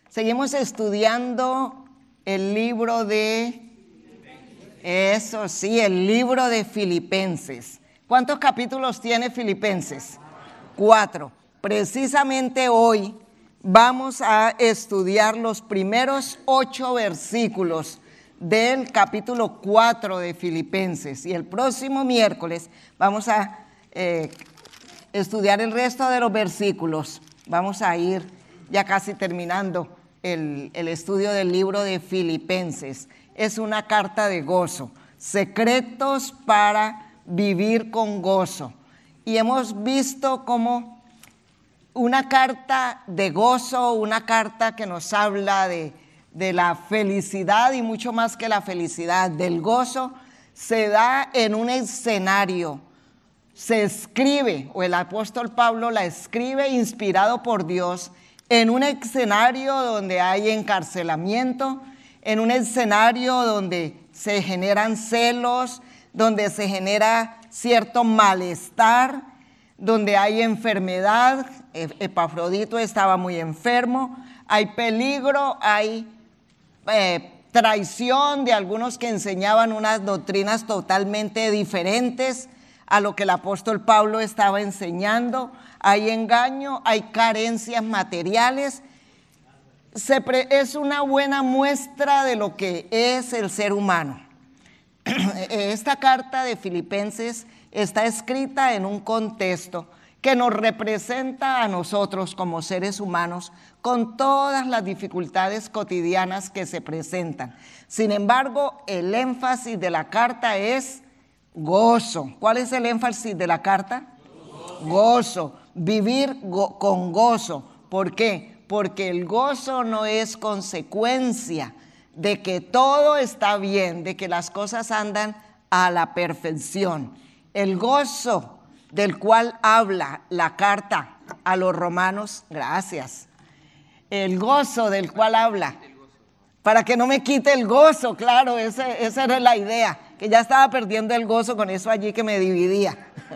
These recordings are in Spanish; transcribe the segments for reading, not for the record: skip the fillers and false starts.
Seguimos estudiando el libro de, el libro de Filipenses. ¿Cuántos capítulos tiene Filipenses? 4. Precisamente hoy vamos a estudiar los primeros 8 versículos del capítulo 4 de Filipenses. Y el próximo miércoles vamos a estudiar el resto de los versículos. Vamos a ir ya casi terminando el estudio del libro de Filipenses. Es una carta de gozo, secretos para vivir con gozo. Y hemos visto como una carta de gozo, una carta que nos habla de la felicidad y mucho más que la felicidad, del gozo, se da en un escenario. Se escribe, o el apóstol Pablo la escribe inspirado por Dios, en un escenario donde hay encarcelamiento, en un escenario donde se generan celos, donde se genera cierto malestar, donde hay enfermedad. Epafrodito estaba muy enfermo, hay peligro, hay traición de algunos que enseñaban unas doctrinas totalmente diferentes a lo que el apóstol Pablo estaba enseñando. Hay engaño, hay carencias materiales. Es una buena muestra de lo que es el ser humano. Esta carta de Filipenses está escrita en un contexto que nos representa a nosotros como seres humanos con todas las dificultades cotidianas que se presentan. Sin embargo, el énfasis de la carta es gozo. ¿Cuál es el énfasis de la carta? Gozo. Vivir con gozo. ¿Por qué? Porque el gozo no es consecuencia de que todo está bien, de que las cosas andan a la perfección. El gozo del cual habla la carta a los romanos, gracias. El gozo del cual habla, para que no me quite el gozo, claro, esa era la idea, que ya estaba perdiendo el gozo con eso allí que me dividía.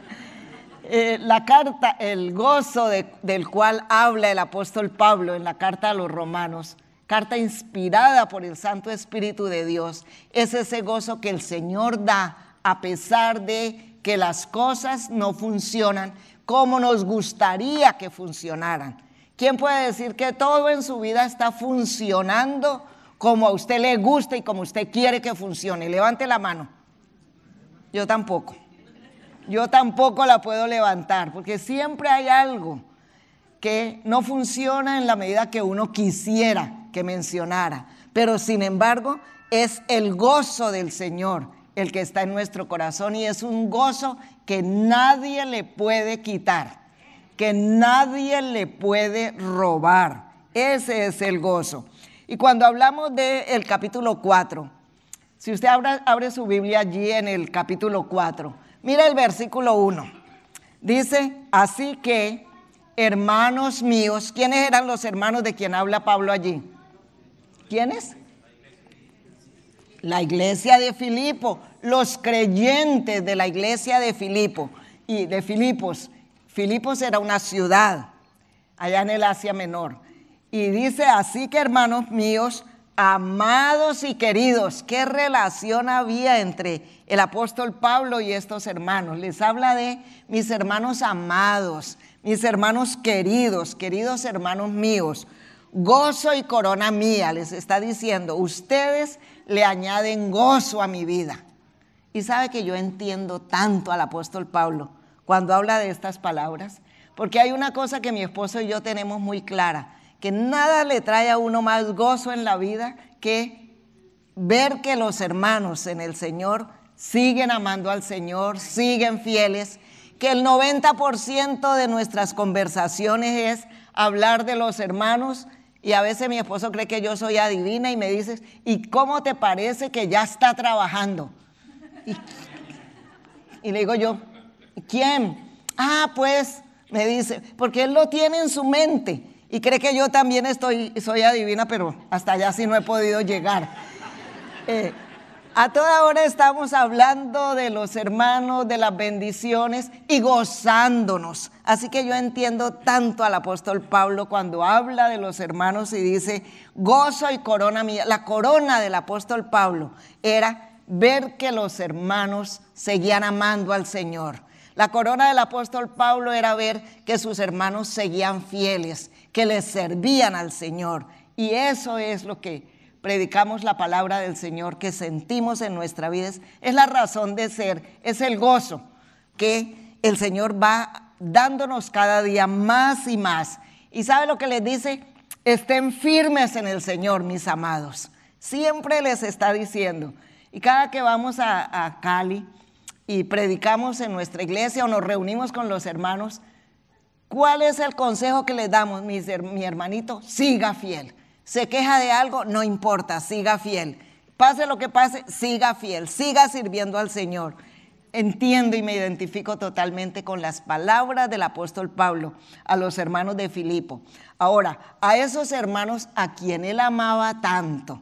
La carta, el gozo del cual habla el apóstol Pablo en la carta a los romanos, carta inspirada por el Santo Espíritu de Dios, es ese gozo que el Señor da a pesar de que las cosas no funcionan como nos gustaría que funcionaran. ¿Quién puede decir que todo en su vida está funcionando como a usted le gusta y como usted quiere que funcione? Levante la mano. Yo tampoco la puedo levantar, porque siempre hay algo que no funciona en la medida que uno quisiera que mencionara, pero sin embargo es el gozo del Señor el que está en nuestro corazón, y es un gozo que nadie le puede quitar, que nadie le puede robar. Ese es el gozo. Y cuando hablamos del capítulo 4, si usted abre su Biblia allí en el capítulo 4, mira el versículo 1. Dice, así que, hermanos míos, ¿quiénes eran los hermanos de quien habla Pablo allí? ¿Quiénes? La iglesia de Filipo, los creyentes de la iglesia de Filipo y de Filipos. Filipos era una ciudad allá en el Asia Menor. Y dice, así que hermanos míos, amados y queridos. ¿Qué relación había entre el apóstol Pablo y estos hermanos? Les habla de mis hermanos amados, mis hermanos queridos, queridos hermanos míos. Gozo y corona mía, les está diciendo, ustedes le añaden gozo a mi vida. Y sabe que yo entiendo tanto al apóstol Pablo cuando habla de estas palabras, porque hay una cosa que mi esposo y yo tenemos muy clara, que nada le trae a uno más gozo en la vida que ver que los hermanos en el Señor siguen amando al Señor, siguen fieles, que el 90% de nuestras conversaciones es hablar de los hermanos. Y a veces mi esposo cree que yo soy adivina y me dice, ¿y cómo te parece que ya está trabajando? Y le digo yo, ¿quién? Pues, me dice, porque él lo tiene en su mente y cree que yo también soy adivina, pero hasta allá sí no he podido llegar. A toda hora estamos hablando de los hermanos, de las bendiciones y gozándonos. Así que yo entiendo tanto al apóstol Pablo cuando habla de los hermanos y dice, gozo y corona mía. La corona del apóstol Pablo era ver que los hermanos seguían amando al Señor. La corona del apóstol Pablo era ver que sus hermanos seguían fieles, que les servían al Señor. Y eso es lo que predicamos, la palabra del Señor, que sentimos en nuestra vida. Es la razón de ser, es el gozo que el Señor va dándonos cada día más y más. ¿Y sabe lo que les dice? Estén firmes en el Señor, mis amados. Siempre les está diciendo. Y cada que vamos a Cali y predicamos en nuestra iglesia o nos reunimos con los hermanos, ¿cuál es el consejo que les damos? Mi hermanito, siga fiel. Se queja de algo, no importa, siga fiel. Pase lo que pase, siga fiel, siga sirviendo al Señor. Entiendo y me identifico totalmente con las palabras del apóstol Pablo a los hermanos de Filipo. Ahora, a esos hermanos a quien él amaba tanto,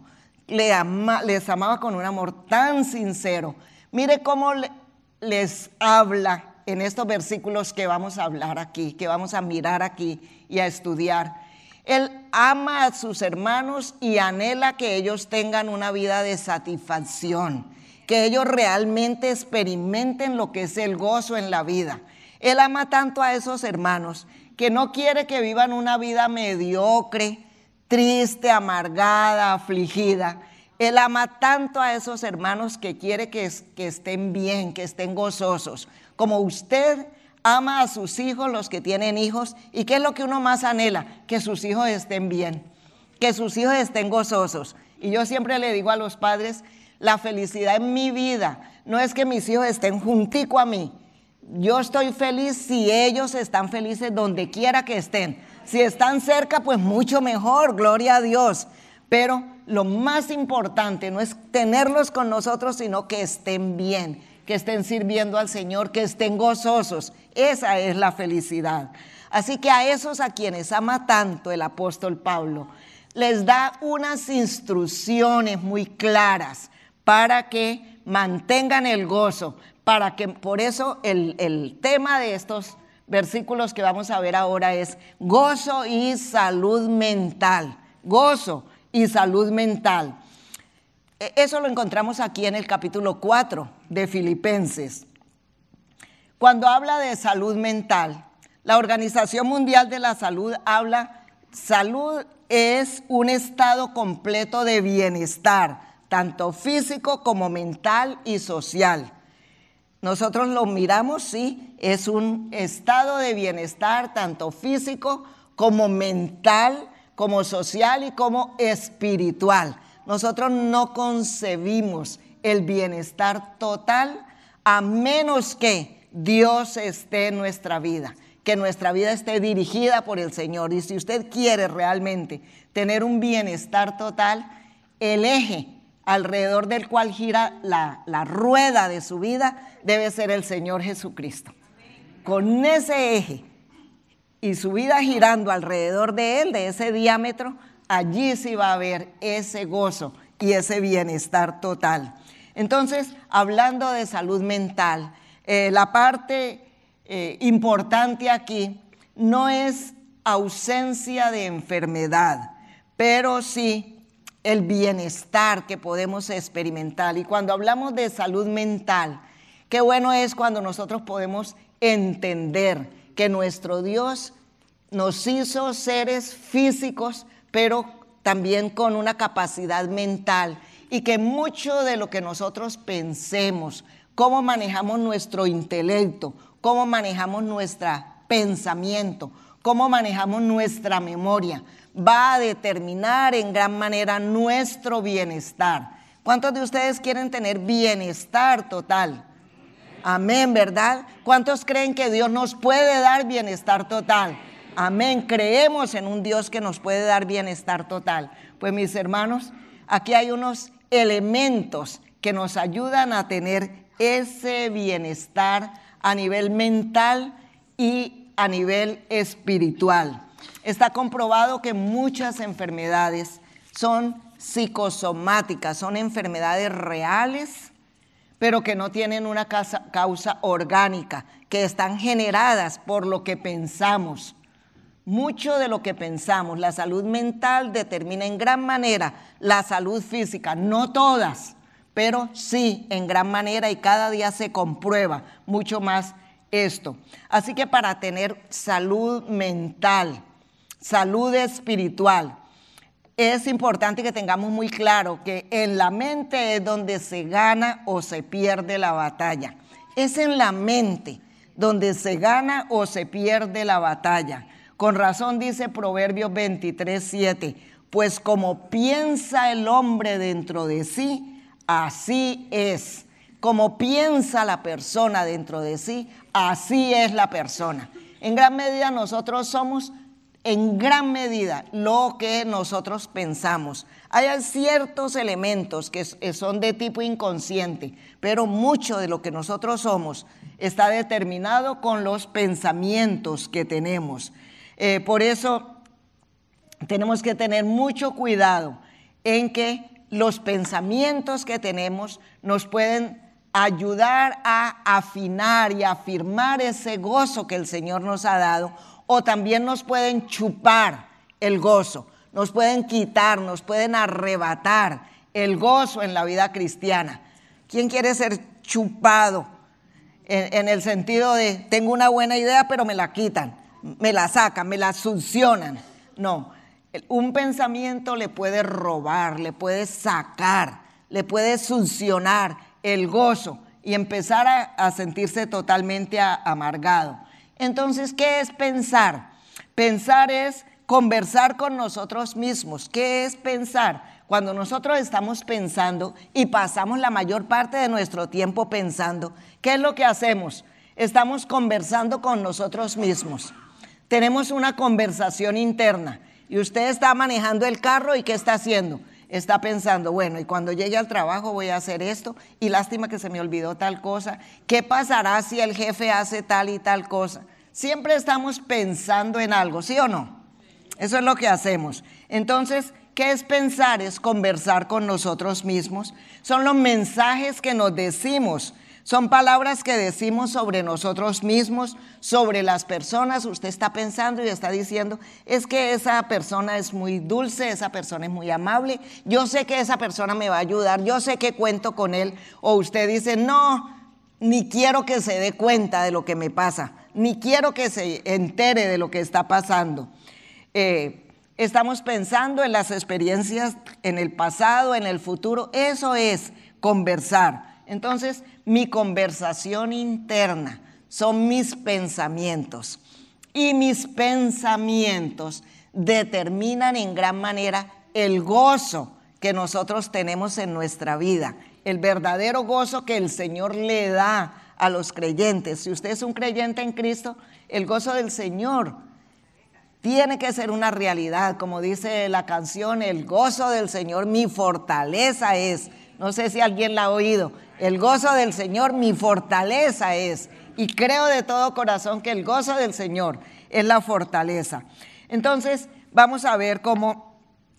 les amaba con un amor tan sincero. Mire cómo les habla en estos versículos que vamos a hablar aquí, que vamos a mirar aquí y a estudiar. Él ama a sus hermanos y anhela que ellos tengan una vida de satisfacción, que ellos realmente experimenten lo que es el gozo en la vida. Él ama tanto a esos hermanos que no quiere que vivan una vida mediocre, triste, amargada, afligida. Él ama tanto a esos hermanos que quiere que estén bien, que estén gozosos, como usted ama a sus hijos, los que tienen hijos. ¿Y qué es lo que uno más anhela? Que sus hijos estén bien, que sus hijos estén gozosos. Y yo siempre le digo a los padres, la felicidad en mi vida no es que mis hijos estén juntico a mí. Yo estoy feliz si ellos están felices donde quiera que estén. Si están cerca, pues mucho mejor, gloria a Dios. Pero lo más importante no es tenerlos con nosotros, sino que estén bien, que estén sirviendo al Señor, que estén gozosos. Esa es la felicidad. Así que a esos a quienes ama tanto el apóstol Pablo, les da unas instrucciones muy claras para que mantengan el gozo, para que, por eso el tema de estos versículos que vamos a ver ahora es gozo y salud mental. Gozo y salud mental. Eso lo encontramos aquí en el capítulo 4 de Filipenses. Cuando habla de salud mental, la Organización Mundial de la Salud habla, salud es un estado completo de bienestar, tanto físico como mental y social. Nosotros lo miramos, sí, es un estado de bienestar tanto físico como mental, como social y como espiritual. Nosotros no concebimos el bienestar total a menos que Dios esté en nuestra vida, que nuestra vida esté dirigida por el Señor. Y si usted quiere realmente tener un bienestar total, el eje alrededor del cual gira la rueda de su vida debe ser el Señor Jesucristo. Con ese eje y su vida girando alrededor de él, de ese diámetro, allí sí va a haber ese gozo y ese bienestar total. Entonces, hablando de salud mental, la parte importante aquí no es ausencia de enfermedad, pero sí el bienestar que podemos experimentar. Y cuando hablamos de salud mental, qué bueno es cuando nosotros podemos entender que nuestro Dios nos hizo seres físicos, pero también con una capacidad mental, y que mucho de lo que nosotros pensemos, cómo manejamos nuestro intelecto, cómo manejamos nuestro pensamiento, cómo manejamos nuestra memoria, va a determinar en gran manera nuestro bienestar. ¿Cuántos de ustedes quieren tener bienestar total? Amén, ¿verdad? ¿Cuántos creen que Dios nos puede dar bienestar total? Amén, creemos en un Dios que nos puede dar bienestar total. Pues mis hermanos, aquí hay unos elementos que nos ayudan a tener ese bienestar a nivel mental y a nivel espiritual. Está comprobado que muchas enfermedades son psicosomáticas, son enfermedades reales, pero que no tienen una causa orgánica, que están generadas por lo que pensamos. Mucho de lo que pensamos, la salud mental determina en gran manera la salud física, no todas, pero sí en gran manera, y cada día se comprueba mucho más esto. Así que para tener salud mental, salud espiritual, es importante que tengamos muy claro que en la mente es donde se gana o se pierde la batalla. Es en la mente donde se gana o se pierde la batalla. Con razón dice Proverbios 23:7, pues como piensa el hombre dentro de sí, así es. Como piensa la persona dentro de sí, así es la persona. En gran medida nosotros somos, en gran medida, lo que nosotros pensamos. Hay ciertos elementos que son de tipo inconsciente, pero mucho de lo que nosotros somos está determinado con los pensamientos que tenemos. Por eso tenemos que tener mucho cuidado en que los pensamientos que tenemos nos pueden ayudar a afinar y afirmar ese gozo que el Señor nos ha dado, o también nos pueden chupar el gozo, nos pueden quitar, nos pueden arrebatar el gozo en la vida cristiana. ¿Quién quiere ser chupado? En el sentido de, tengo una buena idea, pero me la quitan, me la sacan, me la succionan. No, un pensamiento le puede robar, le puede sacar, le puede succionar el gozo y empezar a sentirse totalmente amargado. Entonces, ¿qué es pensar? Pensar es conversar con nosotros mismos. ¿Qué es pensar? Cuando nosotros estamos pensando y pasamos la mayor parte de nuestro tiempo pensando, ¿qué es lo que hacemos? Estamos conversando con nosotros mismos. Tenemos una conversación interna y usted está manejando el carro y ¿qué está haciendo? Está pensando, bueno, y cuando llegue al trabajo voy a hacer esto y lástima que se me olvidó tal cosa. ¿Qué pasará si el jefe hace tal y tal cosa? Siempre estamos pensando en algo, ¿sí o no? Eso es lo que hacemos. Entonces, ¿qué es pensar? Es conversar con nosotros mismos. Son los mensajes que nos decimos. Son palabras que decimos sobre nosotros mismos, sobre las personas. Usted está pensando y está diciendo, es que esa persona es muy dulce, esa persona es muy amable, yo sé que esa persona me va a ayudar, yo sé que cuento con él. O usted dice, no, ni quiero que se dé cuenta de lo que me pasa, ni quiero que se entere de lo que está pasando. Estamos pensando en las experiencias en el pasado, en el futuro. Eso es conversar. Entonces, mi conversación interna son mis pensamientos y mis pensamientos determinan en gran manera el gozo que nosotros tenemos en nuestra vida, el verdadero gozo que el Señor le da a los creyentes. Si usted es un creyente en Cristo, el gozo del Señor tiene que ser una realidad, como dice la canción, el gozo del Señor mi fortaleza es. No sé si alguien la ha oído. El gozo del Señor mi fortaleza es. Y creo de todo corazón que el gozo del Señor es la fortaleza. Entonces, vamos a ver cómo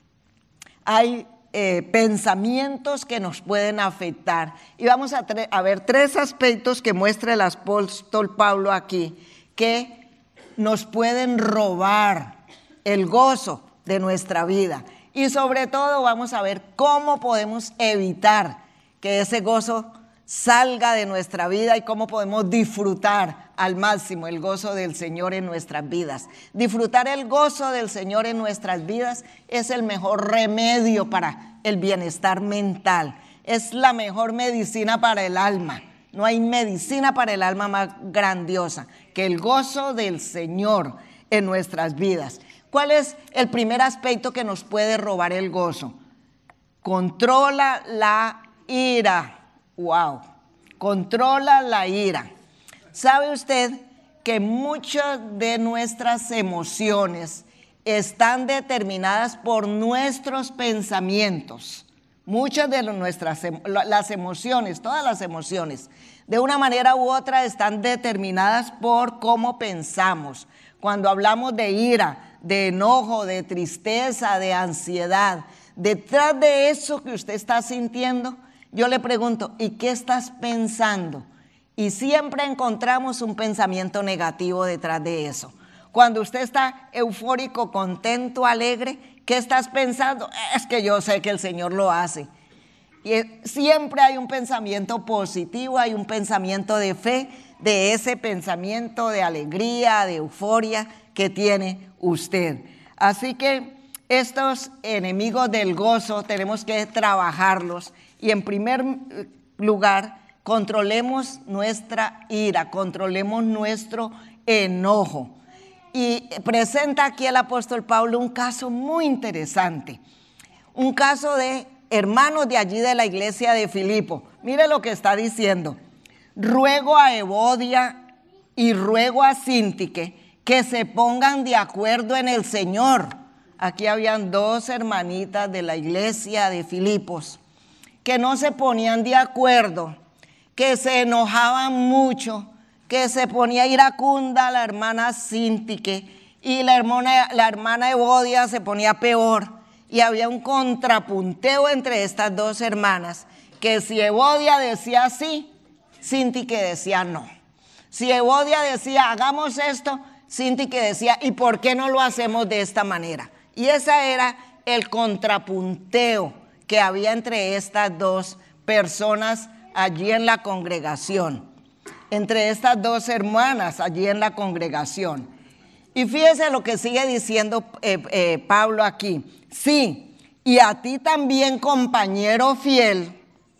hay pensamientos que nos pueden afectar. Y vamos a ver tres aspectos que muestra el apóstol Pablo aquí, que nos pueden robar el gozo de nuestra vida. Y sobre todo vamos a ver cómo podemos evitar que ese gozo salga de nuestra vida y cómo podemos disfrutar al máximo el gozo del Señor en nuestras vidas. Disfrutar el gozo del Señor en nuestras vidas es el mejor remedio para el bienestar mental. Es la mejor medicina para el alma. No hay medicina para el alma más grandiosa que el gozo del Señor en nuestras vidas. ¿Cuál es el primer aspecto que nos puede robar el gozo? Controla la ira. ¡Wow! Controla la ira. ¿Sabe usted que muchas de nuestras emociones están determinadas por nuestros pensamientos? Muchas de las emociones, todas las emociones, de una manera u otra están determinadas por cómo pensamos. Cuando hablamos de ira, de enojo, de tristeza, de ansiedad, detrás de eso que usted está sintiendo, yo le pregunto, ¿y qué estás pensando? Y siempre encontramos un pensamiento negativo detrás de eso. Cuando usted está eufórico, contento, alegre, ¿qué estás pensando? Es que yo sé que el Señor lo hace. Y siempre hay un pensamiento positivo, hay un pensamiento de fe, de ese pensamiento de alegría, de euforia que tiene usted. Así que estos enemigos del gozo tenemos que trabajarlos y en primer lugar controlemos nuestra ira, controlemos nuestro enojo. Y presenta aquí el apóstol Pablo un caso muy interesante, un caso de hermanos de allí de la iglesia de Filipo. Mire lo que está diciendo: ruego a Evodia y ruego a Síntique que se pongan de acuerdo en el Señor. Aquí habían dos hermanitas de la iglesia de Filipos que no se ponían de acuerdo, que se enojaban mucho, que se ponía iracunda la hermana Síntique y la hermana Evodia se ponía peor. Y había un contrapunteo entre estas dos hermanas, que si Evodia decía sí, Síntique decía no. Si Evodia decía hagamos esto, Síntique decía ¿y por qué no lo hacemos de esta manera? Y ese era el contrapunteo que había entre estas dos personas allí en la congregación, entre estas dos hermanas allí en la congregación. Y fíjese lo que sigue diciendo Pablo aquí. Sí, y a ti también, compañero fiel.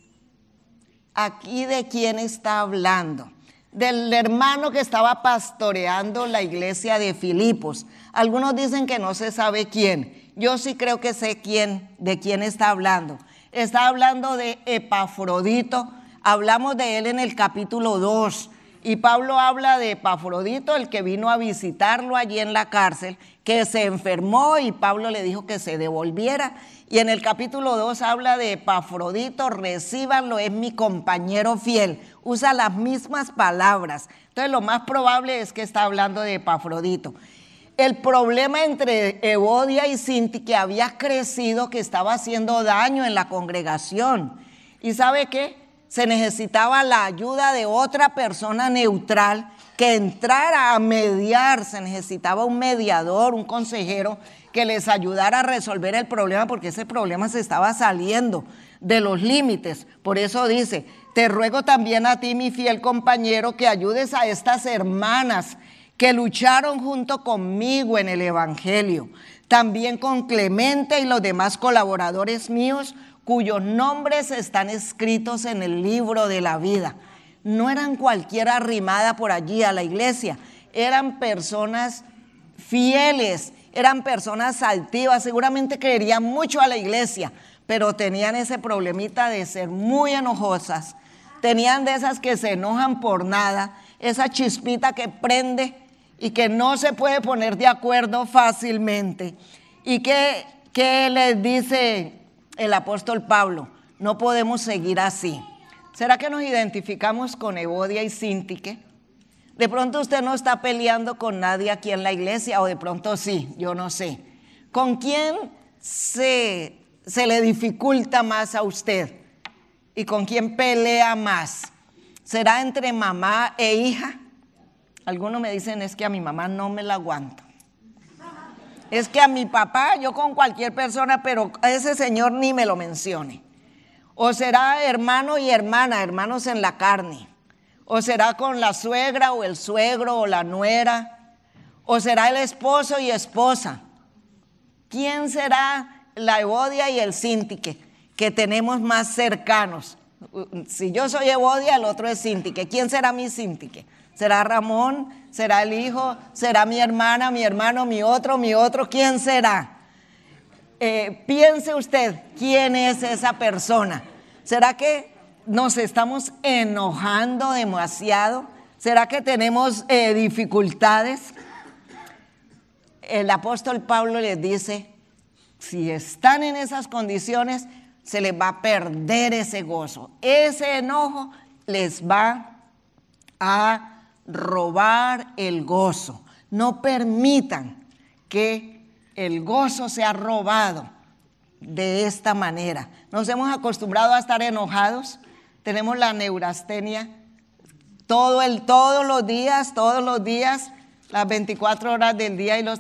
Aquí ¿de quién está hablando? Del hermano que estaba pastoreando la iglesia de Filipos. Algunos dicen que no se sabe quién. Yo sí creo que sé de quién está hablando. Está hablando de Epafrodito. Hablamos de él en el capítulo 2. Y Pablo habla de Epafrodito, el que vino a visitarlo allí en la cárcel, que se enfermó y Pablo le dijo que se devolviera. Y en el capítulo 2 habla de Epafrodito, recíbanlo, es mi compañero fiel. Usa las mismas palabras. Entonces lo más probable es que está hablando de Epafrodito. El problema entre Evodia y Síntique había crecido, que estaba haciendo daño en la congregación. ¿Y sabe qué? Se necesitaba la ayuda de otra persona neutral que entrara a mediar. Se necesitaba un mediador, un consejero que les ayudara a resolver el problema, porque ese problema se estaba saliendo de los límites. Por eso dice, te ruego también a ti, mi fiel compañero, que ayudes a estas hermanas que lucharon junto conmigo en el evangelio, también con Clemente y los demás colaboradores míos, cuyos nombres están escritos en el libro de la vida. No eran cualquier arrimada por allí a la iglesia, eran personas fieles, eran personas altivas, seguramente querían mucho a la iglesia, pero tenían ese problemita de ser muy enojosas, tenían de esas que se enojan por nada, esa chispita que prende y que no se puede poner de acuerdo fácilmente. ¿Y qué les dice el apóstol Pablo? No podemos seguir así. ¿Será que nos identificamos con Evodia y Síntique? De pronto usted no está peleando con nadie aquí en la iglesia, o de pronto sí, yo no sé. ¿Con quién se le dificulta más a usted? ¿Y con quién pelea más? ¿Será entre mamá e hija? Algunos me dicen, es que a mi mamá no me la aguanto. Es que a mi papá, yo con cualquier persona, pero a ese señor ni me lo mencione. O será hermano y hermana, hermanos en la carne. O será con la suegra o el suegro o la nuera. O será el esposo y esposa. ¿Quién será la Evodia y el Síntique que tenemos más cercanos? Si yo soy Evodia, el otro es Síntique. ¿Quién será mi Síntique? ¿Será Ramón? ¿Será el hijo? ¿Será mi hermana, mi hermano, mi otro? ¿Quién será? Piense usted, ¿quién es esa persona? ¿Será que nos estamos enojando demasiado? ¿Será que tenemos dificultades? El apóstol Pablo les dice, si están en esas condiciones, se les va a perder ese gozo. Ese enojo les va a robar el gozo. No permitan que el gozo sea robado de esta manera. Nos hemos acostumbrado a estar enojados, tenemos la neurastenia todos los días, las 24 horas del día y los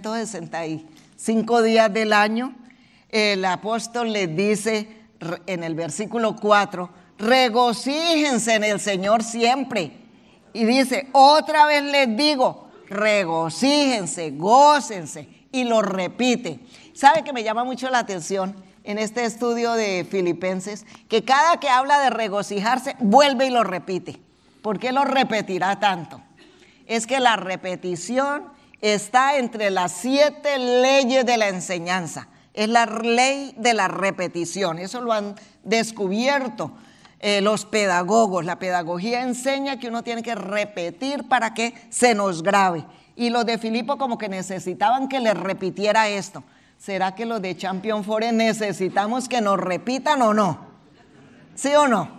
365 días del año. El apóstol les dice en el versículo 4, regocíjense en el Señor siempre. Y dice, otra vez les digo, regocíjense, gócense. Y lo repite. ¿Sabe que me llama mucho la atención en este estudio de Filipenses? Que cada que habla de regocijarse, vuelve y lo repite. ¿Por qué lo repetirá tanto? Es que la repetición está entre las 7 leyes de la enseñanza. Es la ley de la repetición. Eso lo han descubierto los pedagogos. La pedagogía enseña que uno tiene que repetir para que se nos grabe. Y los de Filipo como que necesitaban que les repitiera esto. ¿Será que los de Champion Forest necesitamos que nos repitan o no? ¿Sí o no?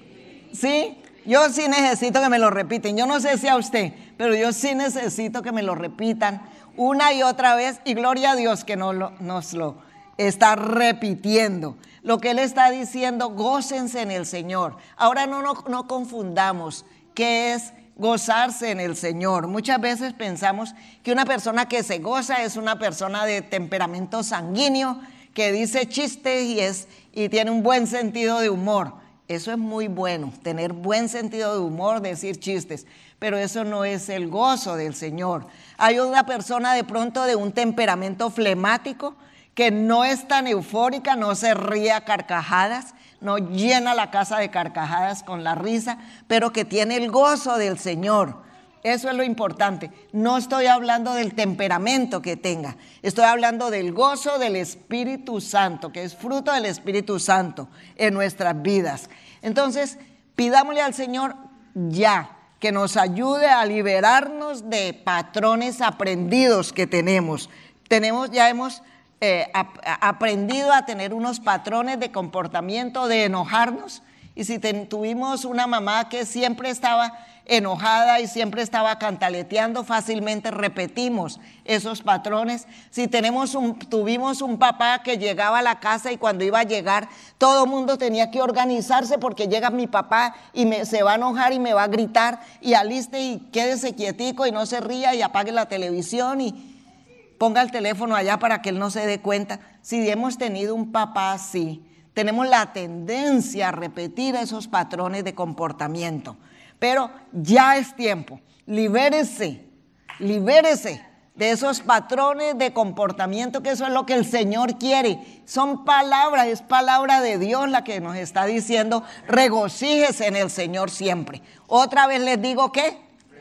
¿Sí? Yo sí necesito que me lo repiten. Yo no sé si a usted, pero yo sí necesito que me lo repitan una y otra vez. Y gloria a Dios que nos lo está repitiendo. Lo que Él está diciendo, gócense en el Señor. Ahora no confundamos qué es gozarse en el Señor. Muchas veces pensamos que una persona que se goza es una persona de temperamento sanguíneo, que dice chistes y tiene un buen sentido de humor. Eso es muy bueno, tener buen sentido de humor, decir chistes, pero eso no es el gozo del Señor. Hay una persona de pronto de un temperamento flemático que no es tan eufórica, no se ríe a carcajadas, no llena la casa de carcajadas con la risa, pero que tiene el gozo del Señor. Eso es lo importante. No estoy hablando del temperamento que tenga, estoy hablando del gozo del Espíritu Santo, que es fruto del Espíritu Santo en nuestras vidas. Entonces, pidámosle al Señor ya que nos ayude a liberarnos de patrones aprendidos que tenemos. Ya hemos aprendido a tener unos patrones de comportamiento, de enojarnos. Y si tuvimos una mamá que siempre estaba enojada y siempre estaba cantaleteando, fácilmente repetimos esos patrones. Si tuvimos un papá que llegaba a la casa y cuando iba a llegar todo el mundo tenía que organizarse porque llega mi papá y se va a enojar y me va a gritar y aliste y quédese quietico y no se ría y apague la televisión y ponga el teléfono allá para que él no se dé cuenta. Si hemos tenido un papá así, tenemos la tendencia a repetir esos patrones de comportamiento. Pero ya es tiempo, libérese de esos patrones de comportamiento, que eso es lo que el Señor quiere. Son palabras, es palabra de Dios la que nos está diciendo, regocíjese en el Señor siempre. Otra vez les digo, ¿qué?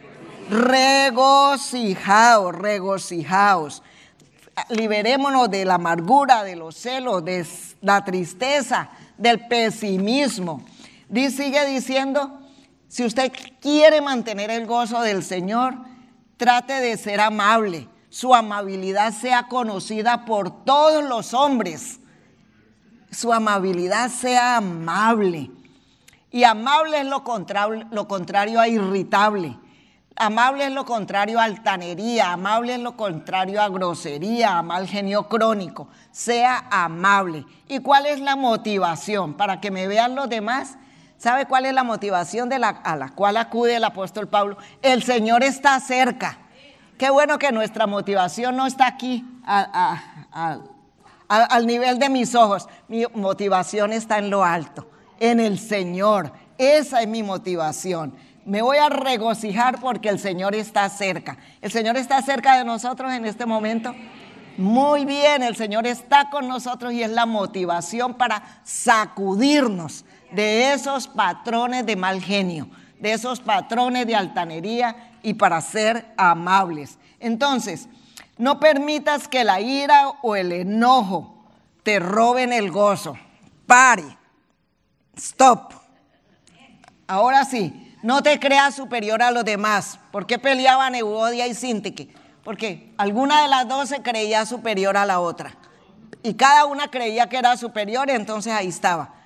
Regocijaos. Liberémonos de la amargura, de los celos, de la tristeza, del pesimismo. Sigue diciendo, si usted quiere mantener el gozo del Señor, trate de ser amable. Su amabilidad sea conocida por todos los hombres. Su amabilidad sea amable. Y amable es lo contrario a irritable. Amable es lo contrario a altanería, amable es lo contrario a grosería, a mal genio crónico. Sea amable. ¿Y cuál es la motivación? Para que me vean los demás. ¿Sabe cuál es la motivación a la cual acude el apóstol Pablo? El Señor está cerca. Qué bueno que nuestra motivación no está aquí al nivel de mis ojos. Mi motivación está en lo alto, en el Señor. Esa es mi motivación. Me voy a regocijar porque el Señor está cerca. ¿El Señor está cerca de nosotros en este momento? Muy bien, el Señor está con nosotros y es la motivación para sacudirnos de esos patrones de mal genio, de esos patrones de altanería y para ser amables. Entonces, no permitas que la ira o el enojo te roben el gozo. Pare. Stop. Ahora sí. No te creas superior a los demás. ¿Por qué peleaban Euodia y Síntique? Porque alguna de las dos se creía superior a la otra. Y cada una creía que era superior, y entonces ahí estaba.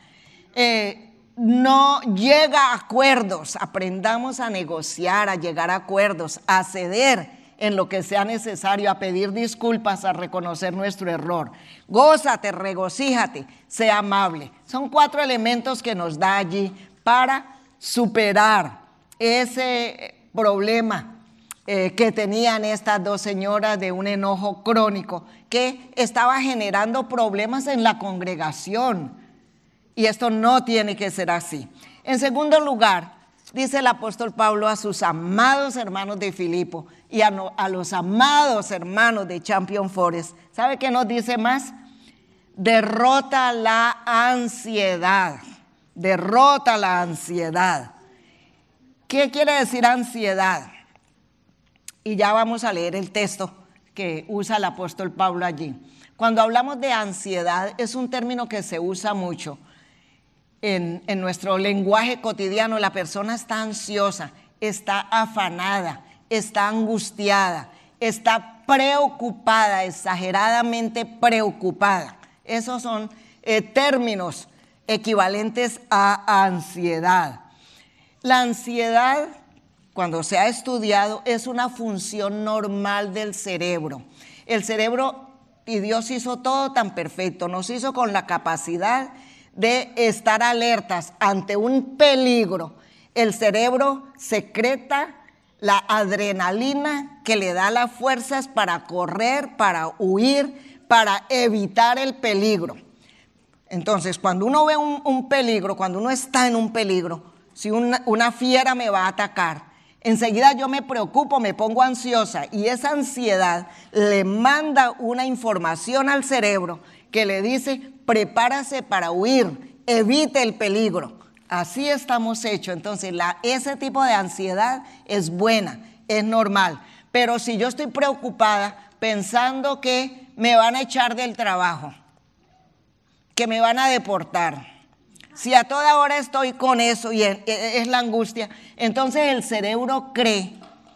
No llega a acuerdos. Aprendamos a negociar, a llegar a acuerdos, a ceder en lo que sea necesario, a pedir disculpas, a reconocer nuestro error. Gózate, regocíjate, sea amable. Son 4 elementos que nos da allí para superar ese problema que tenían estas 2 señoras de un enojo crónico que estaba generando problemas en la congregación. Y esto no tiene que ser así. En segundo lugar, dice el apóstol Pablo a sus amados hermanos de Filipo y a los amados hermanos de Champion Forest. ¿Sabe qué nos dice más? Derrota la ansiedad. Derrota la ansiedad. ¿Qué quiere decir ansiedad? Y ya vamos a leer el texto que usa el apóstol Pablo allí. Cuando hablamos de ansiedad, es un término que se usa mucho en nuestro lenguaje cotidiano. La persona está ansiosa, está afanada, está angustiada, está preocupada, exageradamente preocupada. Esos son términos equivalentes a ansiedad. La ansiedad, cuando se ha estudiado, es una función normal del cerebro. El cerebro, y Dios hizo todo tan perfecto, nos hizo con la capacidad de estar alertas ante un peligro. El cerebro secreta la adrenalina que le da las fuerzas para correr, para huir, para evitar el peligro. Entonces, cuando uno ve un peligro, cuando uno está en un peligro, si una fiera me va a atacar, enseguida yo me preocupo, me pongo ansiosa, y esa ansiedad le manda una información al cerebro que le dice: prepárase para huir, evite el peligro. Así estamos hechos. Entonces ese tipo de ansiedad es buena, es normal. Pero si yo estoy preocupada pensando que me van a echar del trabajo, que me van a deportar, si a toda hora estoy con eso y es la angustia, entonces el cerebro cree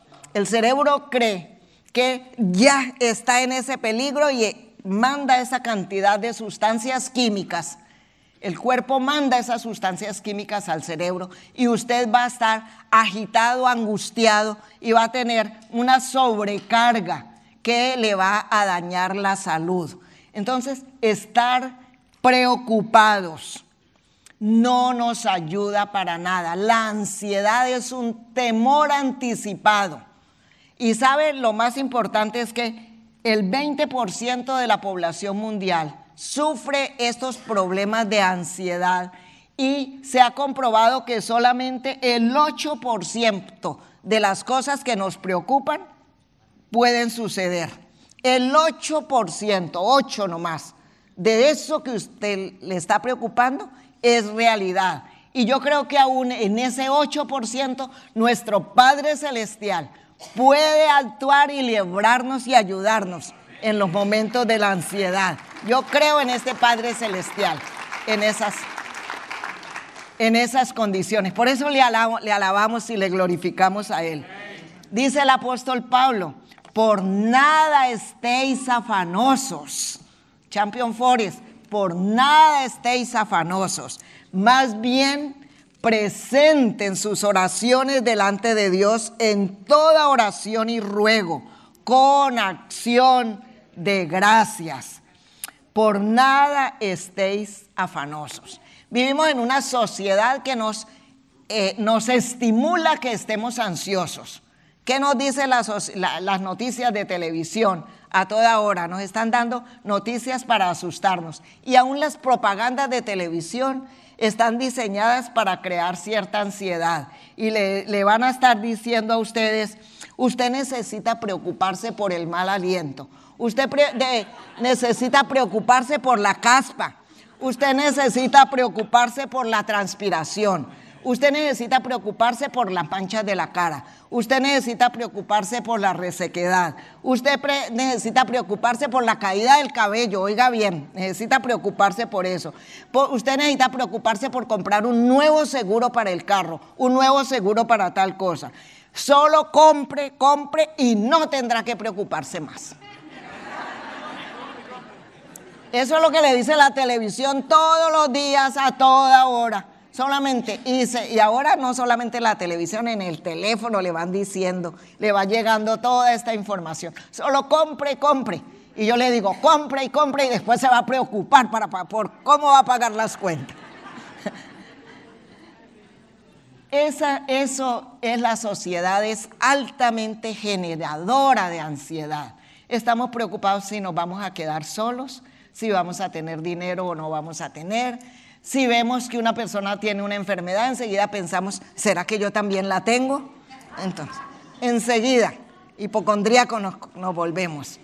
que ya está en ese peligro y manda esa cantidad de sustancias químicas. El cuerpo manda esas sustancias químicas al cerebro y usted va a estar agitado, angustiado y va a tener una sobrecarga que le va a dañar la salud. Entonces, estar preocupados no nos ayuda para nada. La ansiedad es un temor anticipado. Y ¿sabe? Lo más importante es que el 20% de la población mundial sufre estos problemas de ansiedad y se ha comprobado que solamente el 8% de las cosas que nos preocupan pueden suceder. El 8%, 8 nomás, de eso que usted le está preocupando es realidad. Y yo creo que aún en ese 8% nuestro Padre Celestial puede actuar y librarnos y ayudarnos en los momentos de la ansiedad. Yo creo en este Padre Celestial, en esas condiciones. Por eso le alabamos y le glorificamos a Él. Dice el apóstol Pablo: por nada estéis afanosos. Champion Forest, por nada estéis afanosos. Más bien, presenten sus oraciones delante de Dios en toda oración y ruego, con acción de gracias. Por nada estéis afanosos. Vivimos en una sociedad que nos estimula que estemos ansiosos. ¿Qué nos dicen las noticias de televisión? A toda hora nos están dando noticias para asustarnos. Y aún las propagandas de televisión están diseñadas para crear cierta ansiedad. Y le van a estar diciendo a ustedes: usted necesita preocuparse por el mal aliento. Usted necesita preocuparse por la caspa. Usted necesita preocuparse por la transpiración. Usted necesita preocuparse por las manchas de la cara. Usted necesita preocuparse por la resequedad. Usted necesita preocuparse por la caída del cabello. Oiga bien, necesita preocuparse por eso. Usted necesita preocuparse por comprar un nuevo seguro para el carro, un nuevo seguro para tal cosa. Solo compre y no tendrá que preocuparse más. Eso es lo que le dice la televisión todos los días, a toda hora. Solamente, y ahora no solamente en la televisión, en el teléfono le van diciendo, le va llegando toda esta información. Solo compre, compre. Y yo le digo, compre y compre, y después se va a preocupar por cómo va a pagar las cuentas. Eso es la sociedad, es altamente generadora de ansiedad. Estamos preocupados si nos vamos a quedar solos, si vamos a tener dinero o no vamos a tener. Si vemos que una persona tiene una enfermedad, enseguida pensamos, ¿será que yo también la tengo? Entonces, enseguida, hipocondríacos nos volvemos.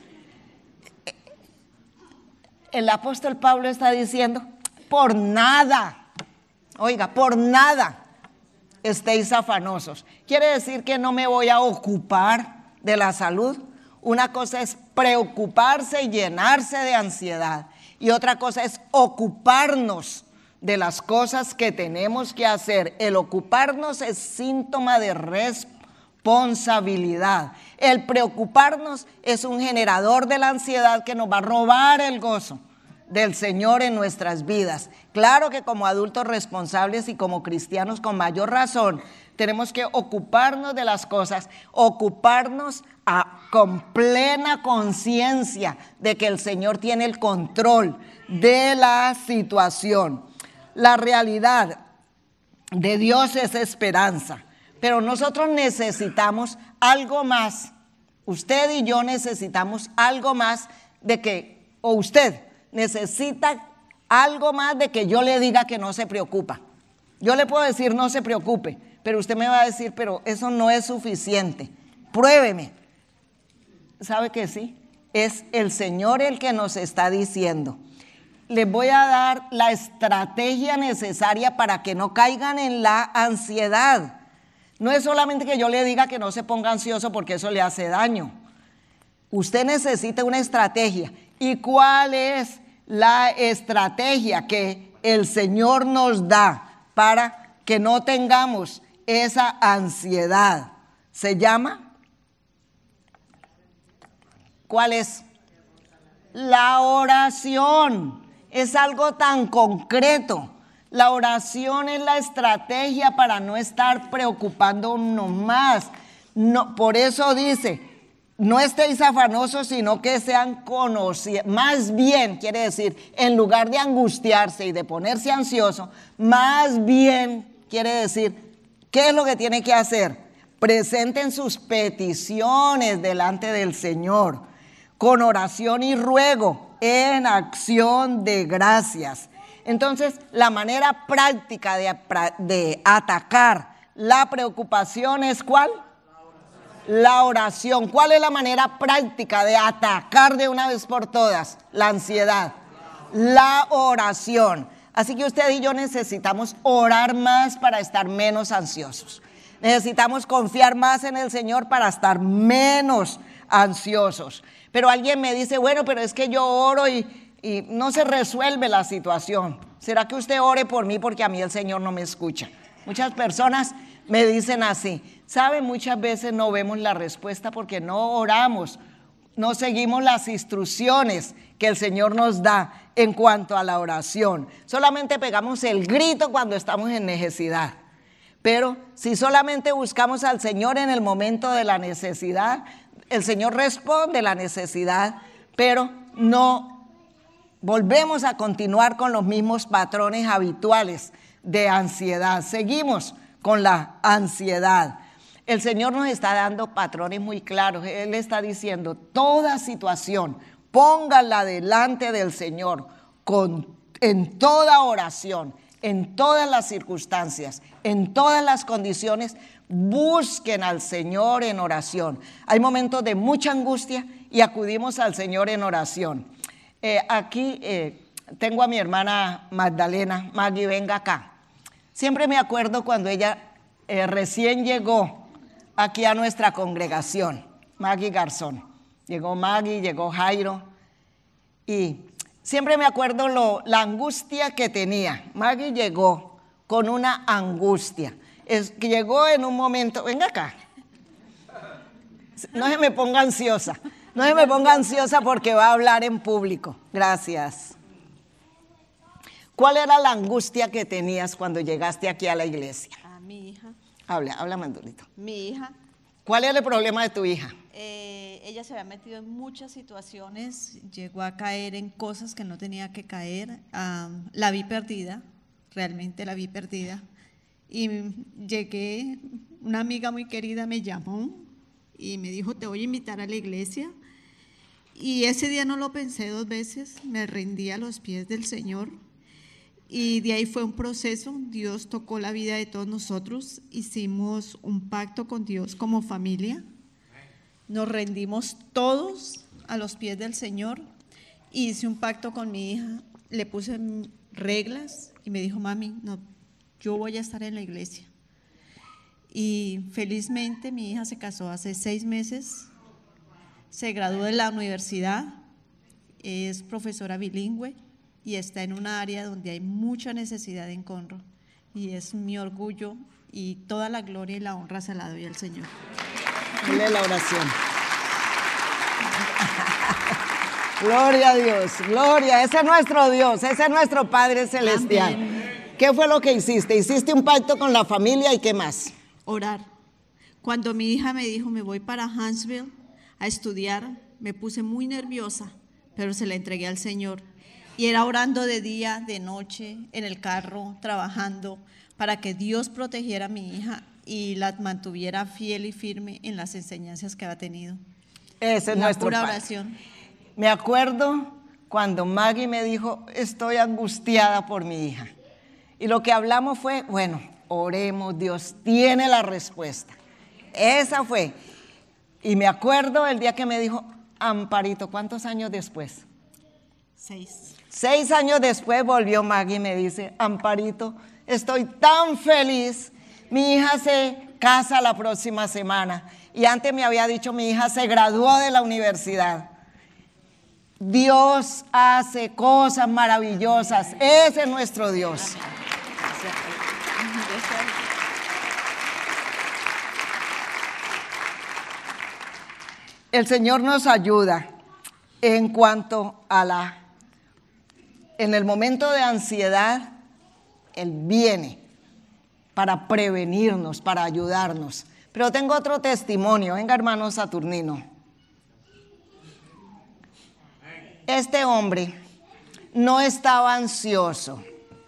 El apóstol Pablo está diciendo, por nada, oiga, por nada estéis afanosos. Quiere decir que no me voy a ocupar de la salud. Una cosa es preocuparse y llenarse de ansiedad, y otra cosa es ocuparnos de las cosas que tenemos que hacer. El ocuparnos es síntoma de responsabilidad. El preocuparnos es un generador de la ansiedad que nos va a robar el gozo del Señor en nuestras vidas. Claro que como adultos responsables y como cristianos con mayor razón, tenemos que ocuparnos de las cosas, ocuparnos con plena conciencia de que el Señor tiene el control de la situación. La realidad de Dios es esperanza, pero nosotros necesitamos algo más. Usted y yo necesitamos algo más o usted necesita algo más de que yo le diga que no se preocupa. Yo le puedo decir no se preocupe, pero usted me va a decir, pero eso no es suficiente. Pruébeme. ¿Sabe que sí? Es el Señor el que nos está diciendo. Les voy a dar la estrategia necesaria para que no caigan en la ansiedad. No es solamente que yo le diga que no se ponga ansioso porque eso le hace daño. Usted necesita una estrategia. ¿Y cuál es la estrategia que el Señor nos da para que no tengamos esa ansiedad? Se llama, ¿cuál es? La oración. Es algo tan concreto. La oración es la estrategia para no estar preocupándonos más. No, por eso dice, no estéis afanosos, sino que sean conocidos. Más bien, quiere decir, en lugar de angustiarse y de ponerse ansioso, más bien quiere decir, ¿qué es lo que tiene que hacer? Presenten sus peticiones delante del Señor, con oración y ruego, en acción de gracias. Entonces, la manera práctica de atacar la preocupación es ¿cuál? La oración. ¿Cuál es la manera práctica de atacar de una vez por todas la ansiedad? La oración. Así que usted y yo necesitamos orar más para estar menos ansiosos. Necesitamos confiar más en el Señor para estar menos ansiosos. Pero alguien me dice, bueno, pero es que yo oro y no se resuelve la situación. ¿Será que usted ore por mí porque a mí el Señor no me escucha? Muchas personas me dicen así. ¿Sabe? Muchas veces no vemos la respuesta porque no oramos, no seguimos las instrucciones que el Señor nos da en cuanto a la oración. Solamente pegamos el grito cuando estamos en necesidad. Pero si solamente buscamos al Señor en el momento de la necesidad, el Señor responde la necesidad, pero no volvemos a continuar con los mismos patrones habituales de ansiedad. Seguimos con la ansiedad. El Señor nos está dando patrones muy claros. Él está diciendo, toda situación, póngala delante del Señor en toda oración, en todas las circunstancias, en todas las condiciones. Busquen al Señor en oración. Hay momentos de mucha angustia y acudimos al Señor en oración. Aquí tengo a mi hermana Magdalena. Maggie, venga acá. Siempre me acuerdo cuando ella recién llegó aquí a nuestra congregación, Maggie Garzón. Llegó Maggie, llegó Jairo, y siempre me acuerdo la angustia que tenía. Maggie llegó con una angustia. Que llegó en un momento, venga acá, no se me ponga ansiosa, no se me ponga ansiosa porque va a hablar en público. Gracias. ¿Cuál era la angustia que tenías cuando llegaste aquí a la iglesia? A mi hija. Habla más durito. Mi hija. ¿Cuál era el problema de tu hija? Ella se había metido en muchas situaciones, llegó a caer en cosas que no tenía que caer. La vi perdida, realmente la vi perdida. Y llegué, una amiga muy querida me llamó y me dijo, te voy a invitar a la iglesia. Y ese día no lo pensé 2 veces, me rendí a los pies del Señor. Y de ahí fue un proceso, Dios tocó la vida de todos nosotros, hicimos un pacto con Dios como familia, nos rendimos todos a los pies del Señor, hice un pacto con mi hija, le puse reglas y me dijo, mami, no, yo voy a estar en la iglesia. Y felizmente mi hija se casó hace 6 meses, se graduó de la universidad, es profesora bilingüe, y está en un área donde hay mucha necesidad en Conroe, y es mi orgullo, y toda la gloria y la honra se la doy al Señor. Dile la oración. Gloria a Dios, gloria, ese es nuestro Dios, ese es nuestro Padre Celestial. Amén. ¿Qué fue lo que hiciste? Hiciste un pacto con la familia y ¿qué más? Orar. Cuando mi hija me dijo, me voy para Huntsville a estudiar, me puse muy nerviosa, pero se la entregué al Señor. Y era orando de día, de noche, en el carro, trabajando, para que Dios protegiera a mi hija y la mantuviera fiel y firme en las enseñanzas que había tenido. Ese es nuestro pura Padre. Oración. Me acuerdo cuando Maggie me dijo, estoy angustiada por mi hija. Y lo que hablamos fue, bueno, oremos, Dios tiene la respuesta. Esa fue. Y me acuerdo el día que me dijo, Amparito, ¿cuántos años después? 6. 6 años después volvió Maggie y me dice, Amparito, estoy tan feliz, mi hija se casa la próxima semana. Y antes me había dicho, mi hija se graduó de la universidad. Dios hace cosas maravillosas, ese es nuestro Dios. El Señor nos ayuda en cuanto a en el momento de ansiedad, Él viene para prevenirnos, para ayudarnos. Pero tengo otro testimonio, venga hermano Saturnino. Este hombre no estaba ansioso.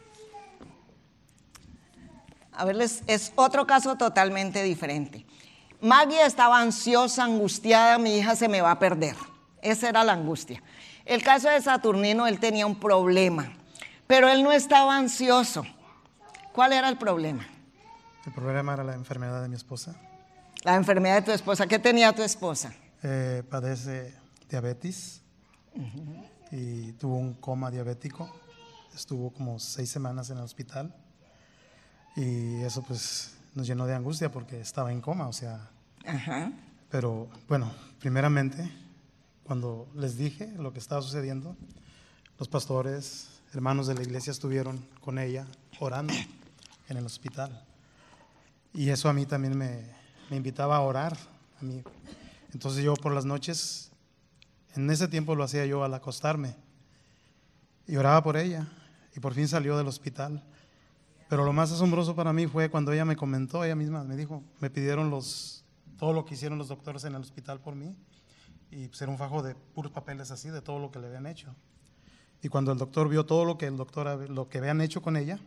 A ver, es otro caso totalmente diferente. Maggie estaba ansiosa, angustiada, mi hija se me va a perder. Esa era la angustia. El caso de Saturnino, él tenía un problema, pero él no estaba ansioso. ¿Cuál era el problema? El problema era la enfermedad de mi esposa. La enfermedad de tu esposa. ¿Qué tenía tu esposa? Padece diabetes y tuvo un coma diabético. Estuvo como 6 semanas en el hospital y eso pues nos llenó de angustia porque estaba en coma, o sea. Ajá. Pero bueno, primeramente, cuando les dije lo que estaba sucediendo, los pastores, hermanos de la iglesia estuvieron con ella orando en el hospital. Y eso a mí también me invitaba a orar. A mí. Entonces yo por las noches, en ese tiempo lo hacía yo al acostarme, y oraba por ella, y por fin salió del hospital. Pero lo más asombroso para mí fue cuando ella me comentó, ella misma me dijo, me pidieron todo lo que hicieron los doctores en el hospital por mí, y pues era un fajo de puros papeles así, de todo lo que le habían hecho. Y cuando el doctor vio todo lo que habían hecho con ella,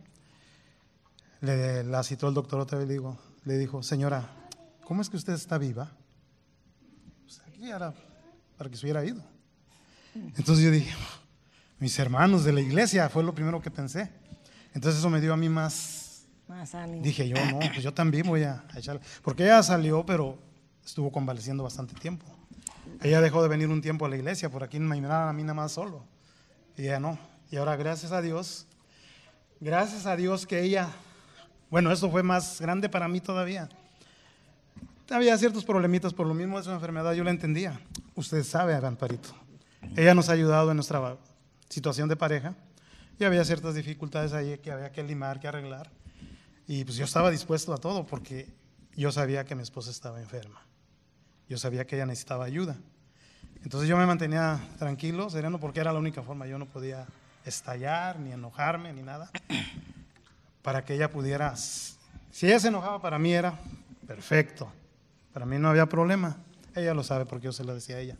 la citó el doctor otra vez y le dijo, señora, ¿cómo es que usted está viva? Pues aquí era para que se hubiera ido. Entonces yo dije, mis hermanos de la iglesia, fue lo primero que pensé. Entonces eso me dio a mí más ánimo. Dije yo, no, pues yo también voy a echarle. Porque ella salió, pero estuvo convaleciendo bastante tiempo. Ella dejó de venir un tiempo a la iglesia, por aquí me miraban a mí nada más solo. Y ella no. Y ahora gracias a Dios que ella, bueno, esto fue más grande para mí todavía. Había ciertos problemitas por lo mismo de su enfermedad, yo la entendía. Usted sabe, Amparito. Ella nos ha ayudado en nuestra situación de pareja y había ciertas dificultades ahí que había que limar, que arreglar. Y pues yo estaba dispuesto a todo porque yo sabía que mi esposa estaba enferma. Yo sabía que ella necesitaba ayuda. Entonces yo me mantenía tranquilo, sereno, porque era la única forma. Yo no podía estallar, ni enojarme, ni nada, para que ella pudiera, si ella se enojaba, para mí era perfecto, para mí no había problema. Ella lo sabe porque yo se lo decía a ella.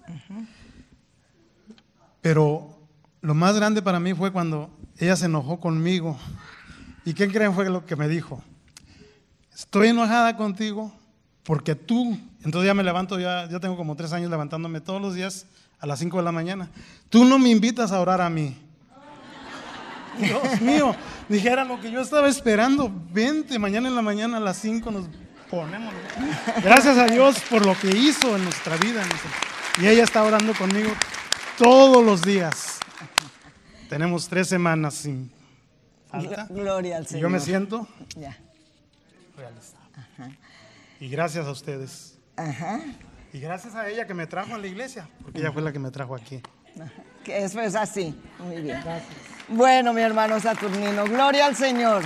Pero lo más grande para mí fue cuando ella se enojó conmigo. ¿Y qué creen fue lo que me dijo? Estoy enojada contigo porque tú, entonces ya me levanto, yo tengo como 3 años levantándome todos los días a las 5 de la mañana. Tú no me invitas a orar a mí. Dios mío, dijera lo que yo estaba esperando. Vente, mañana en la mañana a las 5 nos ponemos. Gracias a Dios por lo que hizo en nuestra vida. Y ella está orando conmigo todos los días. Tenemos 3 semanas sin falta. Gloria al Señor. Y yo me siento ya realizado. Y gracias a ustedes. Y gracias a ella que me trajo a la iglesia, porque ella fue la que me trajo aquí. Que eso es así. Muy bien. Gracias. Bueno, mi hermano Saturnino, gloria al Señor.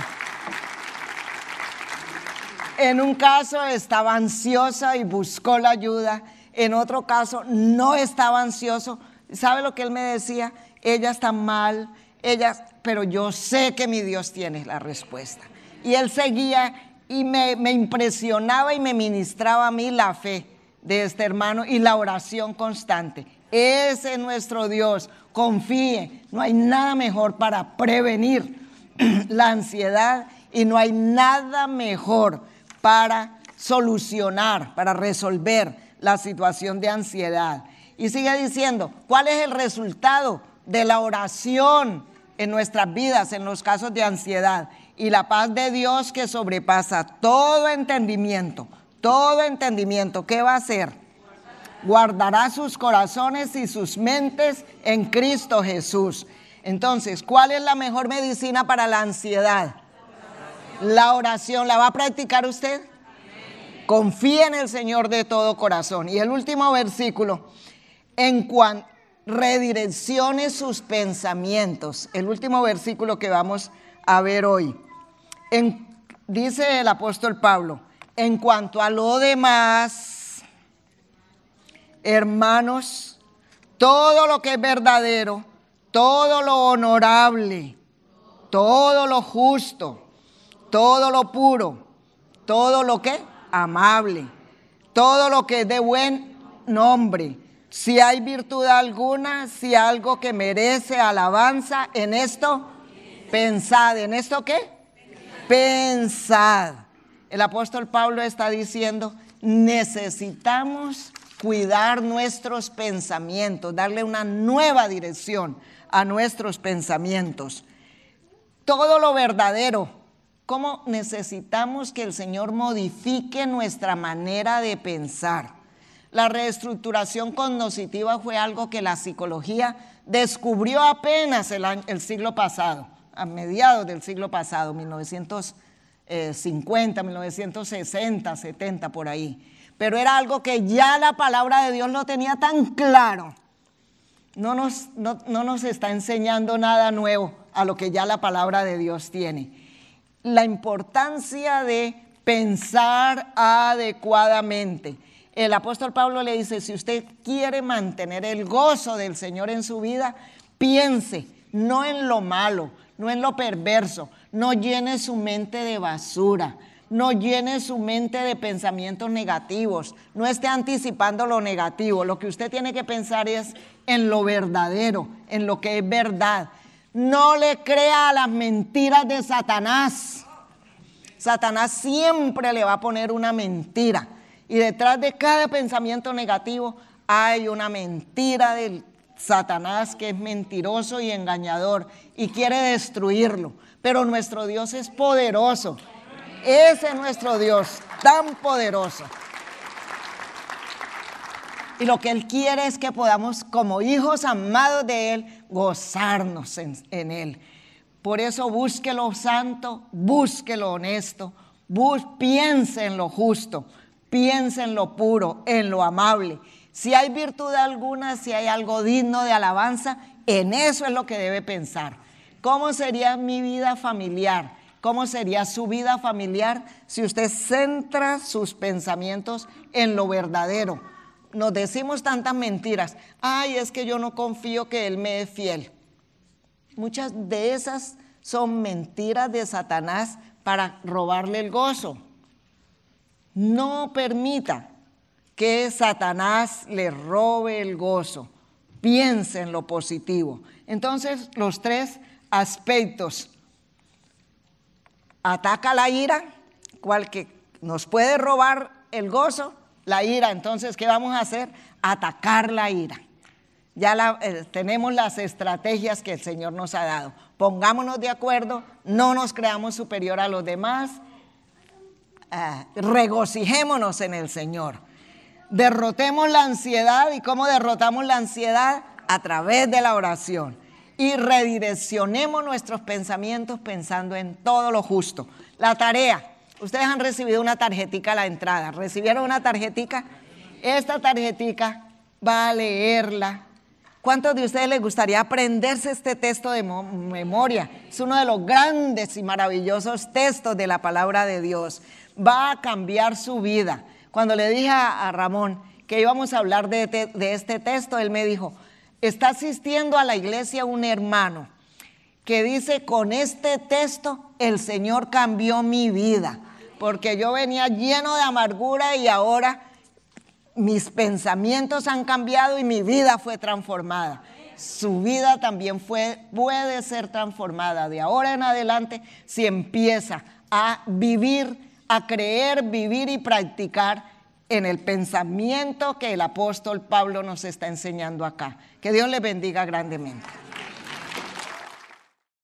En un caso estaba ansiosa y buscó la ayuda. En otro caso no estaba ansioso. ¿Sabe lo que él me decía? Ella está mal, pero yo sé que mi Dios tiene la respuesta. Y él seguía y me impresionaba y me ministraba a mí la fe de este hermano y la oración constante. Ese es nuestro Dios. Confíe, no hay nada mejor para prevenir la ansiedad y no hay nada mejor para solucionar, para resolver la situación de ansiedad. Y sigue diciendo, ¿cuál es el resultado de la oración en nuestras vidas en los casos de ansiedad? Y la paz de Dios que sobrepasa todo entendimiento, ¿qué va a hacer? Guardará sus corazones y sus mentes en Cristo Jesús. Entonces, ¿cuál es la mejor medicina para la ansiedad? La oración. ¿La va a practicar usted? Confía en el Señor de todo corazón. Y el último versículo, en cuanto redireccione sus pensamientos. El último versículo que vamos a ver hoy. Dice el apóstol Pablo, en cuanto a lo demás, hermanos, todo lo que es verdadero, todo lo honorable, todo lo justo, todo lo puro, todo lo que amable, todo lo que es de buen nombre, si hay virtud alguna, si algo que merece alabanza, en esto pensad. ¿En esto qué? Pensad. El apóstol Pablo está diciendo, necesitamos cuidar nuestros pensamientos, darle una nueva dirección a nuestros pensamientos. Todo lo verdadero. ¿Cómo necesitamos que el Señor modifique nuestra manera de pensar? La reestructuración cognitiva fue algo que la psicología descubrió apenas el siglo pasado, a mediados del siglo pasado, 1950, 1960, 70, por ahí. Pero era algo que ya la palabra de Dios lo tenía tan claro. No nos está enseñando nada nuevo a lo que ya la palabra de Dios tiene. La importancia de pensar adecuadamente. El apóstol Pablo le dice, si usted quiere mantener el gozo del Señor en su vida, piense no en lo malo, no en lo perverso, no llene su mente de basura, no llene su mente de pensamientos negativos, no esté anticipando lo negativo. Lo que usted tiene que pensar es en lo verdadero, en lo que es verdad. No le crea a las mentiras de Satanás. Satanás siempre le va a poner una mentira. Y detrás de cada pensamiento negativo hay una mentira del Satanás que es mentiroso y engañador y quiere destruirlo. Pero nuestro Dios es poderoso. Ese es nuestro Dios, tan poderoso. Y lo que Él quiere es que podamos, como hijos amados de Él, gozarnos en Él. Por eso busque lo santo, busque lo honesto, piense en lo justo, piense en lo puro, en lo amable. Si hay virtud alguna, si hay algo digno de alabanza, en eso es lo que debe pensar. ¿Cómo sería mi vida familiar? ¿Cómo sería su vida familiar si usted centra sus pensamientos en lo verdadero? Nos decimos tantas mentiras. Ay, es que yo no confío que Él me es fiel. Muchas de esas son mentiras de Satanás para robarle el gozo. No permita que Satanás le robe el gozo. Piense en lo positivo. Entonces, los 3 aspectos. Ataca la ira, cual que nos puede robar el gozo, la ira. Entonces, ¿qué vamos a hacer? Atacar la ira. Ya tenemos las estrategias que el Señor nos ha dado. Pongámonos de acuerdo, no nos creamos superior a los demás, regocijémonos en el Señor. Derrotemos la ansiedad. ¿Y cómo derrotamos la ansiedad? A través de la oración. Y redireccionemos nuestros pensamientos pensando en todo lo justo. La tarea. Ustedes han recibido una tarjetica a la entrada. ¿Recibieron una tarjetica? Esta tarjetica va a leerla. ¿Cuántos de ustedes les gustaría aprenderse este texto de memoria? Es uno de los grandes y maravillosos textos de la palabra de Dios. Va a cambiar su vida. Cuando le dije a Ramón que íbamos a hablar de este texto, él me dijo, está asistiendo a la iglesia un hermano que dice, con este texto el Señor cambió mi vida, porque yo venía lleno de amargura y ahora mis pensamientos han cambiado y mi vida fue transformada. Su vida también puede ser transformada de ahora en adelante si empieza a vivir, a creer, vivir y practicar en el pensamiento que el apóstol Pablo nos está enseñando acá. Que Dios les bendiga grandemente.